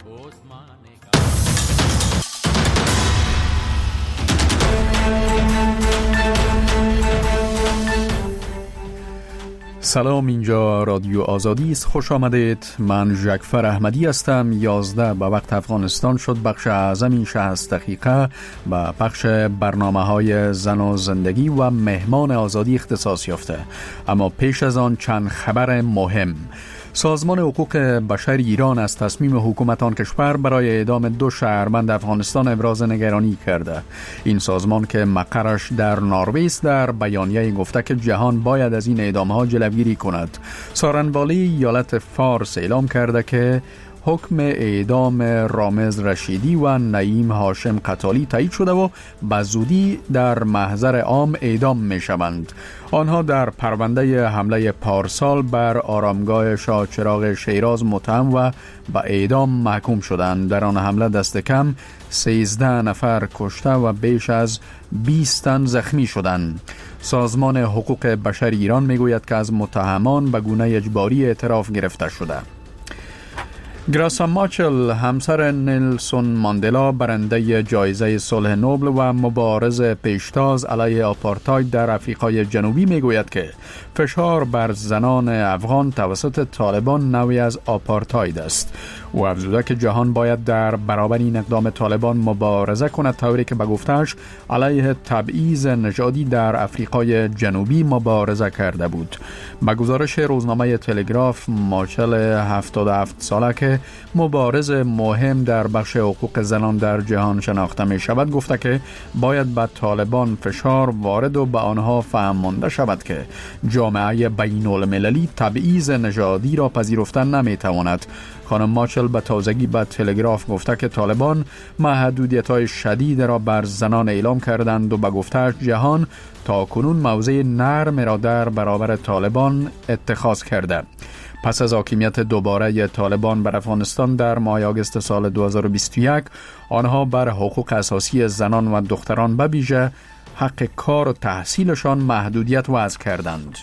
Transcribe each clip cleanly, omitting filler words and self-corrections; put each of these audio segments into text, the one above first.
سلام، اینجا رادیو آزادی است. خوش آمدید. من جعفر احمدی هستم. 11 به وقت افغانستان شد. بخش اعظم این 60 دقیقه به بخش برنامه‌های زن و زندگی و مهمان آزادی اختصاص یافته. اما پیش از آن چند خبر مهم. سازمان حقوق بشر ایران از تصمیم حکومت آن کشور برای اعدام 2 شهروند افغانستان ابراز نگرانی کرده. این سازمان که مقرش در نروژ است در بیانیه گفته که جهان باید از این اعدام‌ها جلوگیری کند. سارنوالی ایالت فارس اعلام کرده که حکم اعدام رامز رشیدی و نعیم هاشم قتالی تایید شده و به زودی در محضر عام اعدام می شوند. آنها در پرونده حمله پارسال بر آرامگاه شاه چراغ شیراز متهم و به اعدام محکوم شدند. در آن حمله دست کم 13 نفر کشته و بیش از 20 تن زخمی شدند. سازمان حقوق بشر ایران می گوید که از متهمان به گونه اجباری اعتراف گرفته شده. گراسا ماچل، همسر نلسون ماندلا، برنده جایزه صلح نوبل و مبارز پیشتاز علیه آپارتاید در آفریقای جنوبی میگوید که فشار بر زنان افغان توسط طالبان نوعی از آپارتاید است. او افزوده که جهان باید در برابر این اقدام طالبان مبارزه کند، طوری که به گفته‌اش علیه تبعیض نژادی در آفریقای جنوبی مبارزه کرده بود. به گزارش روزنامه تلگراف، ماچل 77 ساله که مبارز مهم در بخش حقوق زنان در جهان شناخته می شود گفته که باید به طالبان فشار وارد و به آنها فهمانده شود که جامعه بین المللی تبعیض نژادی را پذیرفته نمی تواند. خانم ماچل به تازگی به تلگراف گفته که طالبان محدودیت‌های شدید را بر زنان اعلام کردند و به گفته‌اش جهان تا کنون موضع نرم را در برابر طالبان اتخاذ کرده. پس از حاکمیت دوباره طالبان بر افغانستان در ماه آگوست سال 2021، آنها بر حقوق اساسی زنان و دختران به ویژه حق کار و تحصیلشان محدودیت وضع کردند.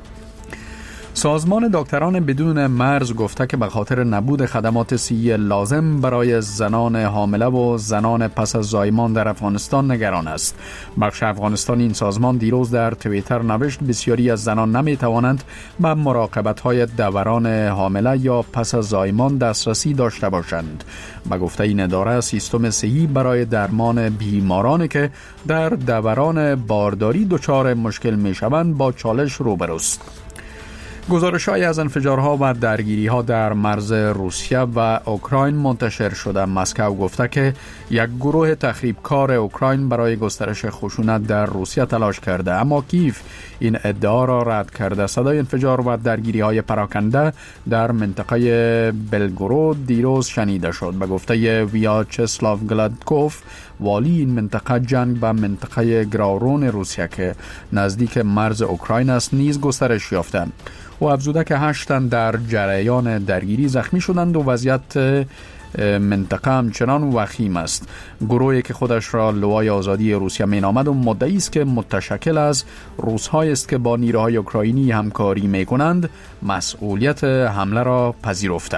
سازمان دکتران بدون مرز گفته که به خاطر نبود خدمات صحی لازم برای زنان حامله و زنان پس از زایمان در افغانستان نگران است. بخش افغانستان این سازمان دیروز در توییتر نوشت بسیاری از زنان نمی توانند به مراقبت‌های دوران حامله یا پس از زایمان دسترسی داشته باشند. به گفته این اداره، سیستم صحی برای درمان بیمارانی که در دوران بارداری دچار مشکل می شوند با چالش روبروست. گزارش‌های از انفجارها و درگیری‌ها در مرز روسیه و اوکراین منتشر شده. مسکو گفته که یک گروه تخریبکار اوکراین برای گسترش خشونت در روسیه تلاش کرده، اما کیف این ادعا را رد کرده. صدای انفجار و درگیری‌های پراکنده در منطقه بلگورود دیروز شنیده شد. به گفته ویاچسلاو گلادکوف، والی این منطقه، جنگ به منطقه گراورون روسیه که نزدیک مرز اوکراین است نیز گسترش یافته. و افزوده که 8 تن در جریان درگیری زخمی شدند و وضعیت منطقه همچنان وخیم است. گروهی که خودش را لوای آزادی روسیه مینامد و مدعی است که متشکل از روس‌هایی است که با نیروهای اوکراینی همکاری می‌کنند، مسئولیت حمله را پذیرفته.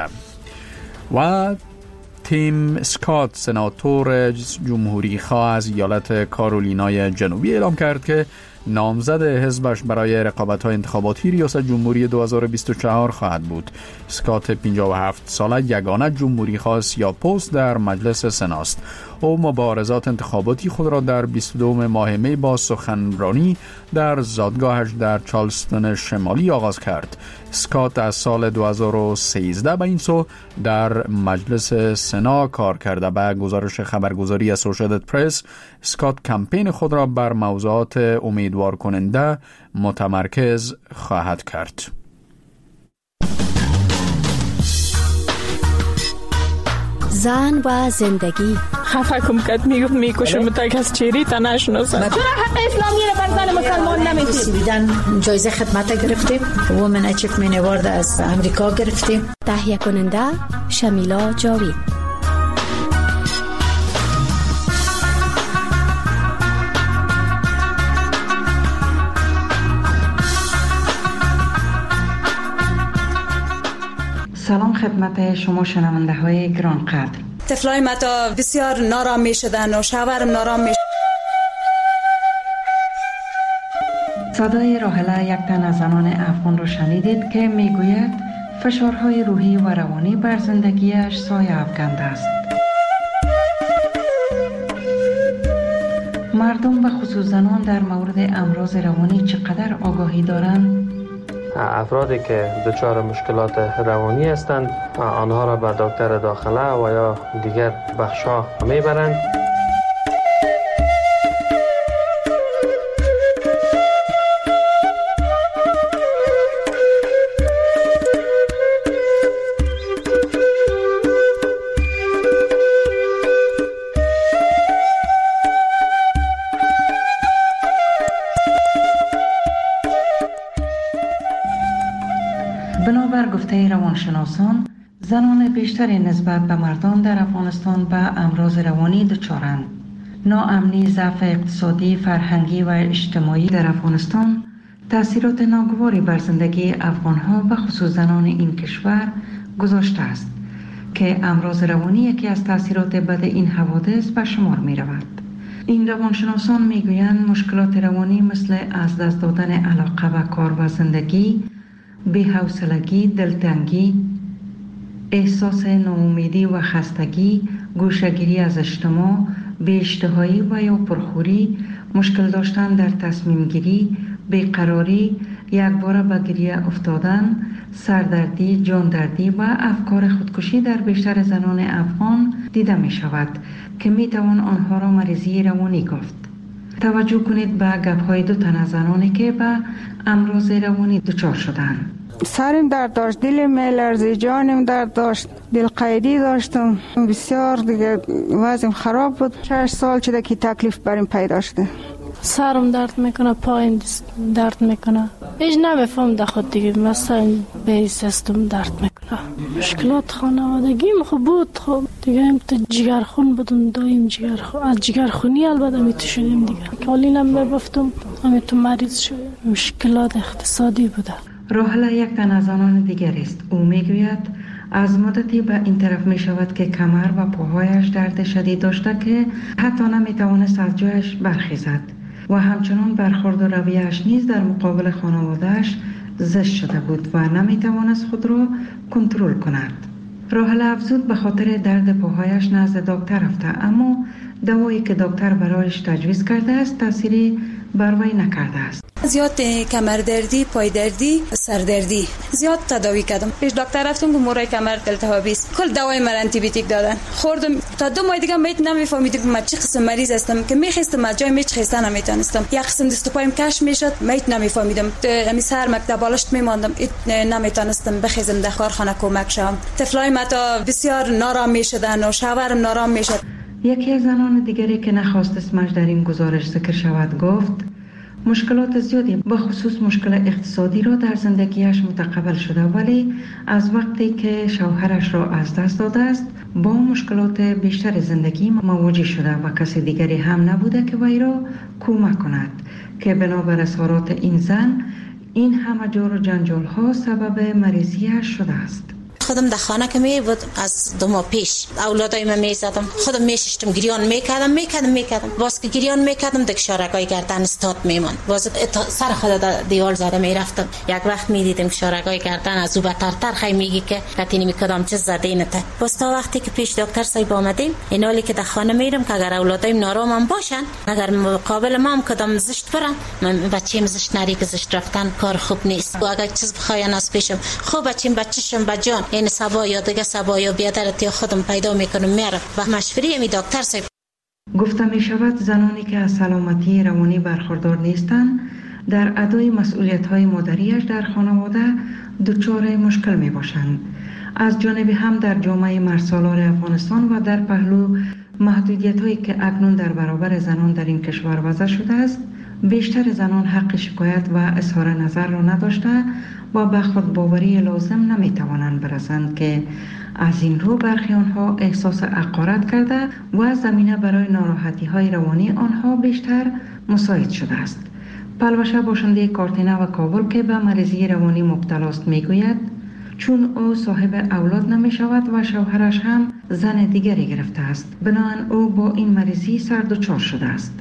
و تیم اسکات، سناتور جمهوری خواه از ایالت کارولینای جنوبی، اعلام کرد که نامزد حزبش برای رقابت‌های انتخاباتی ریاست جمهوری 2024 خواهد بود. اسکات 57 ساله یگانه جمهوری خواه سیاه‌پوست در مجلس سناست. او مبارزات انتخاباتی خود را در 22 ماه می با سخنرانی در زادگاهش در چارلستون شمالی آغاز کرد. اسکات از سال 2013 به این سو در مجلس سنا کار کرده. به گزارش خبرگزاری اسوسییتد پرس، اسکات کمپین خود را بر موضوعات امیدوار کننده متمرکز خواهد کرد. زن و زندگی. خفه کم کد میکشم تا کس چیری تا نشناسم. چرا حق اسلامی رو بر زن مسلمان نمیدید؟ بیدن جایزه خدمت گرفتیم. وومن اچیومنت اوارد از امریکا گرفتیم. تهیه کننده شمیلا جاوید. سلام خدمت شما شنونده های گرانقدر. طفلای ما تا بسیار نارام می شدن و شوهرم نارام می شدن. صدای راحله یک تن از زنان افغان را شنیدید که میگوید فشارهای روحی و روانی بر زندگیش سایه افکنده است. مردم و خصوص زنان در مورد امراض روانی چقدر آگاهی دارند؟ افرادی که دچار مشکلات روانی هستند آنها را به دکتر داخله و یا دیگر بخش‌ها میبرند. بنابر گفته روانشناسان، زنان بیشتری نسبت به مردان در افغانستان به امراض روانی دچارند. ناامنی، ضعف اقتصادی، فرهنگی و اجتماعی در افغانستان تأثیرات ناگواری بر زندگی افغانها و خصوص زنان این کشور گذاشته است که امراض روانی یکی از تأثیرات بد این حوادث به شمار می رود. این روانشناسان می گویند مشکلات روانی مثل از دست دادن علاقه به کار و زندگی، بی‌حوصلگی، دلتنگی، احساس ناامیدی و خستگی، گوشه‌گیری از اجتماع، بی‌اشتهایی و یا پرخوری، مشکل داشتن در تصمیم گیری، بیقراری، یکباره به گریه افتادن، سردردی، جاندردی و افکار خودکشی در بیشتر زنان افغان دیده می شود که می توان آنها را مریضی روانی گفت. توجه کنید به گپ‌های دو تن از زنانی که به امراض روانی دچار شدند. سرم درد داشت، دلم میلرزید، جانم درد داشت، دل قیدی داشتم، بسیار دیگه وضعم خراب بود. 6 سال شده که تکلیف برام پیدا شده. سرم درد میکنه، پایم درد میکنه، هیچ نمیفهم در خود دیگه، مثلا به سیستم درد میکنه. مشکلات خانوادگیم خوب بود، خب دیگه هم تو جگرخون بودم، دایم از جگرخونی البته میتو شدیم دیگه، کالینم میبفتم همیتو مریض شدیم. مشکلات اقتصادی بوده. راحله یک تن از زنان دیگر است. او میگوید از مدتی به این طرف می شود که کمر و پاهایش درد شدید داشته که حتی نمی توانست از جایش برخیزد و همچنان برخورد و رویه‌اش نیز در مقابل خانواده‌اش زشت شده بود و نمی توانست خود را کنترل کند. راحله افزود به خاطر درد پاهایش نزد دکتر رفته، اما دوایی که دکتر برایش تجویز کرده است تأثیری بر وی نکرده است. زیاد کمر دردی، پای دردی، سر دردی زیاد تداوی کردم. پیش دکتر رفتم که مورای کمر التهابی است. کل دوای من آنتی بیوتیک دادن. خوردم تا 2 ماه دیگه میت نمیفهمیدم من چه قسم مریض هستم که میخواستم از جای میچخستن نمیتونستم. یک قسم دست و پایم کش میشد، میت نمیفهمیدم. می سر مکتب بالشت میماندم، نمیتونستم بخیزم در کارخانه کمک شم. طفلای ما تا بسیار نارام میشدن و شوهرم نارام میشد. یکی از زنان دیگری که نخواست اسمش در این گزارش ذکر شود گفت مشکلات زیادی به خصوص مشکل اقتصادی را در زندگیش متقبل شده، ولی از وقتی که شوهرش را از دست داده است با مشکلات بیشتر زندگی مواجه شده و کسی دیگری هم نبوده که وی را کمک کند که بنابر اظهارات این زن این همه جور و جنجال ها سبب مریضیش شده است. خودم در خانه که می بود از 2 ماه پیش اولادای من می زدم، خودم می ششتم، گریان میکردم باز که گریان میکردم دک شارگای گردن استاد میمان، باز سر خود دیوال زده میرفتم. یک وقت میدیدم که شارگای گردن از او بترتر خی میگی که کتینی میکدام چه زدینته. باز تا وقتی که پیش دکتر صاحب آمدیم این حالی که در خانه میرم که اگر اولادایم نارام باشن، اگر مقابل ما هم کدام زشت برن، من بچه‌م زشت نری که زشت رفتن کار خوب نیست و اگر چیز بخواین از پیشم خوب بچه‌شم بجان این سبا یا دیگه سبا یا بیادرتی خودم پیدا میکنم میارم و مشوری می دکتر صاحب. گفته می شود زنانی که از سلامتی روانی برخوردار نیستند در ادای مسئولیت های مادریش در خانواده دچار مشکل می باشند. از جانب هم در جامعه مرسالار افغانستان و در پهلو محدودیت هایی که اکنون در برابر زنان در این کشور وضع شده است، بیشتر زنان حق شکایت و اظهار نظر را نداشته و به خودباوری لازم نمیتوانند برسند که از این رو برخی آنها احساس حقارت کرده و زمینه برای ناراحتی های روانی آنها بیشتر مساعد شده است. پلوشه باشنده کارتینه و کابل که به مریضی روانی مبتلا است میگوید چون او صاحب اولاد نمی شود و شوهرش هم زن دیگری گرفته است. بنابراین او با این مریضی سر دچار شده است.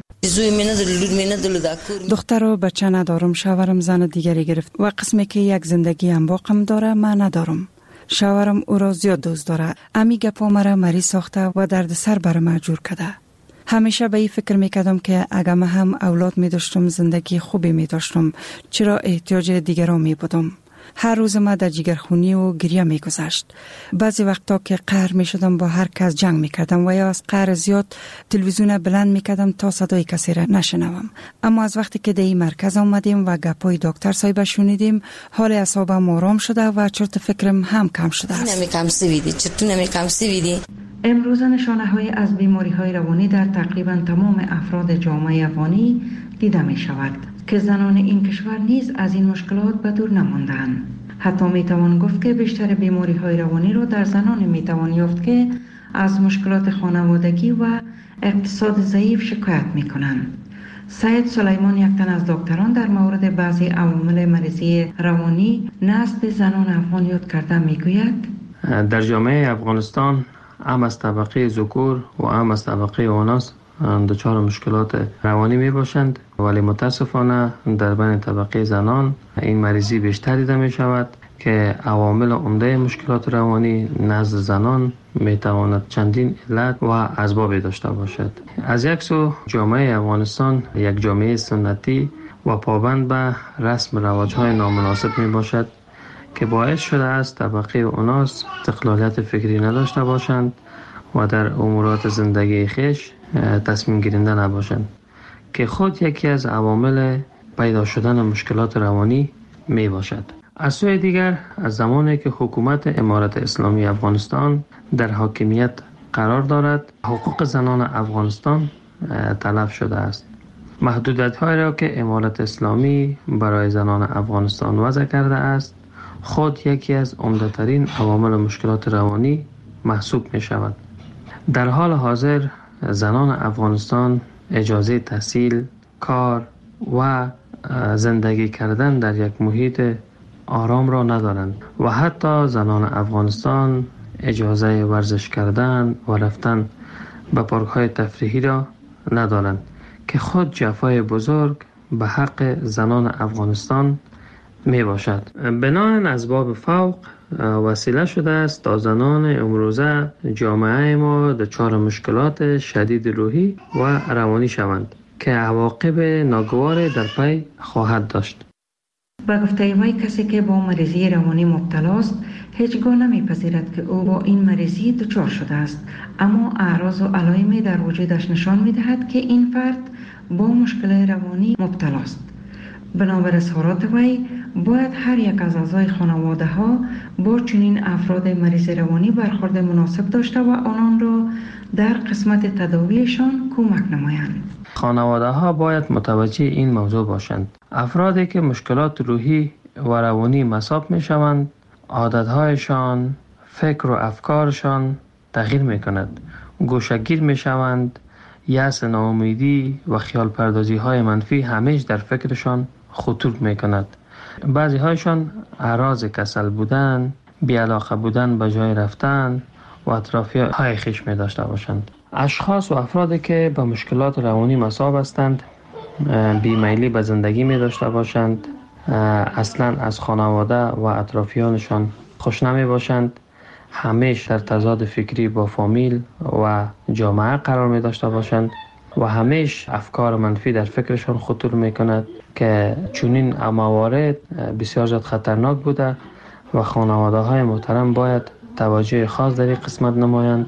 دختر و بچه ندارم، شوهرم زن دیگری گرفت و قسمی که یک زندگی هم باقم داره من ندارم. شوهرم او را زیاد دوست داره. امی گپا مرا مریض ساخته و درد سر بر من جور کرده. همیشه به این فکر میکردم که اگر من هم اولاد می داشتم زندگی خوبی می داشتم، چرا احتیاج دیگران می بودم. هر روز ما در جگرخونی و گریه می گذشت. بعضی وقتا که قهر می شدم با هر کس جنگ می کردم و یا از قهر زیاد تلویزیون بلند می کردم تا صدای کسی را نشنوم. اما از وقتی که در این مرکز آمدیم و گپای دکتر صاحب شنیدیم، حال اعصابم آرام شده و چرت فکرم هم کم شده است. امروز نشانه‌های از بیماری‌های روانی در تقریباً تمام افراد جامعه افغانی دیده می شود که زنان این کشور نیز از این مشکلات به دور نماندند. حتی می توان گفت که بیشتر بیماری‌های روانی را در زنان می توان یافت که از مشکلات خانوادگی و اقتصاد ضعیف شکایت می کنند. سید سلیمان، یک تن از دکتران، در مورد بعضی عوامل مریضی روانی نزد زنان افغان یاد کرده می گوید: در جامعه افغانستان هم از طبقه ذکور و هم از طبقه اناث دچار مشکلات روانی می باشند، ولی متاسفانه در بین طبقه زنان این مریضی بیشتر دیده می شود که عوامل عمده مشکلات روانی نزد زنان می تواند چندین علت و اسباب داشته باشد. از یک سو جامعه افغانستان یک جامعه سنتی و پابند به رسم رواج‌های نامناسب می باشد که باعث شده است طبقه اناث استقلالیت فکری نداشته باشند و در امورات زندگی خویش تصمیم گیرنده نباشند که خود یکی از عوامل پیدا شدن مشکلات روانی می باشد. از سوی دیگر، از زمانی که حکومت امارت اسلامی افغانستان در حاکمیت قرار دارد، حقوق زنان افغانستان تلف شده است. محدودیت‌هایی را که امارت اسلامی برای زنان افغانستان وضع کرده است خود یکی از عمده‌ترین عوامل مشکلات روانی محسوب می شود. در حال حاضر زنان افغانستان اجازه تحصیل، کار و زندگی کردن در یک محیط آرام را ندارند و حتی زنان افغانستان اجازه ورزش کردن و رفتن به پارک‌های تفریحی را ندارند که خود جفای بزرگ به حق زنان افغانستان می باشد. بناهن اسباب فوق وسیله شده است تا زنان امروزه جامعه ما دچار مشکلات شدید روحی و روانی شوند که عواقب ناگوار در پی خواهد داشت. با گفته وی، کسی که با مریضی روانی مبتلا است هیچگاه نمیپذیرد که او با این مریضی دچار شده است، اما اعراض و علائمی در وجودش نشان میدهد که این فرد با مشکل روانی مبتلا است. بنابر اظهارات وی، باید هر یک از اعضای خانواده ها با چنین افراد مریض روانی برخورد مناسب داشته و آنان را در قسمت تداویشان کمک نمایند. خانواده ها باید متوجه این موضوع باشند. افرادی که مشکلات روحی و روانی مصاب می شوند، عادتهایشان، فکر و افکارشان تغییر می کند. گوشه‌گیر می شوند، یأس، ناامیدی و خیال پردازی های منفی همیشه در فکرشان خطور می کند. بعضی هایشان اعراض کسل بودن، بی‌علاقه بودن به جای رفتن و اطرافی های خویش می داشته باشند. اشخاص و افرادی که به مشکلات روانی مصاب هستند بیمیلی به زندگی می داشته باشند، اصلا از خانواده و اطرافیانشان خوش نمی باشند، همیشه در تضاد فکری با فامیل و جامعه قرار می داشته باشند و همیشه افکار منفی در فکرشان خطور می کند که چنین موارد بسیار زیاد خطرناک بوده و خانواده های محترم باید توجه خاص در این قسمت نمایند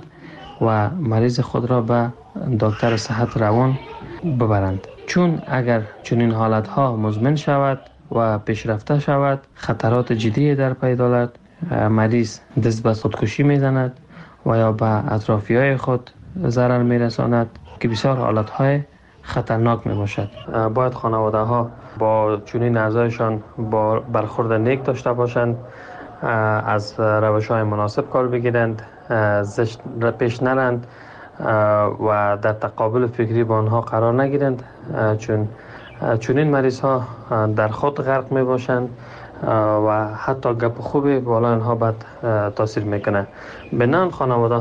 و مریض خود را به دکتر صحت روان ببرند، چون اگر چنین حالت ها مزمن شود و پیشرفته شود خطرات جدی در پی دارد. مریض دست به خودکشی میزند و یا به اطرافی های خود ضرر میرساند که بسیار حالت های خطرناک می باشد. باید خانواده ها با چنین اعضایشان با برخورد نیک داشته باشند، از روش های مناسب کار بگیرند، زشت پیش نرند و در تقابل فکری با آنها قرار نگیرند، چون چنین مریض ها در خود غرق می باشند و حتی گپ خوبی بالا اینها بد تاثیر میکنه. بنان خانواده